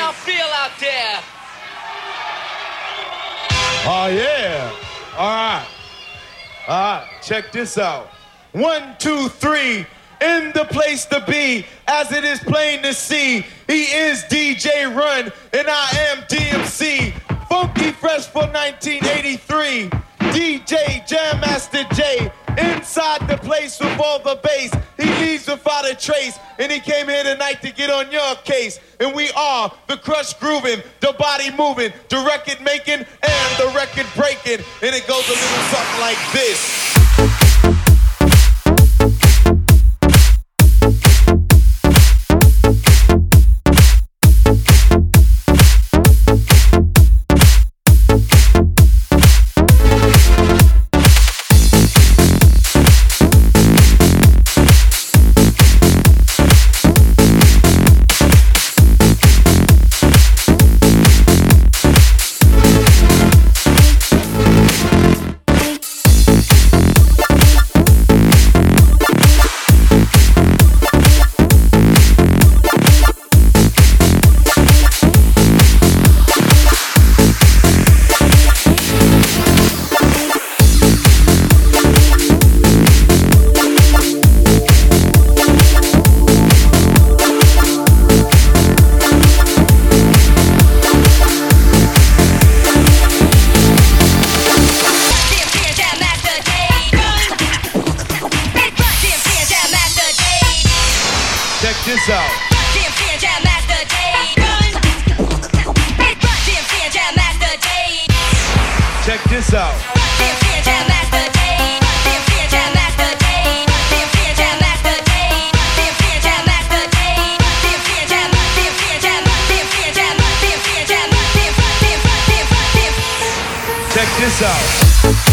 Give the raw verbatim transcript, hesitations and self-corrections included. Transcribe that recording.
y'all feel out there? Oh, yeah. All right. All right. Check this out. One, two, three. In the place to be, as it is plain to see. He is D J Run, and I am D M C. Funky Fresh for nineteen eighty-three. D J Jam Master J. Inside the place with all the bass. He leaves without a trace. And he came here tonight to get on your case. And we are the crush grooving, the body moving, the record making, and the record breaking. And it goes a little something like this. This out. Check this out. Check this out.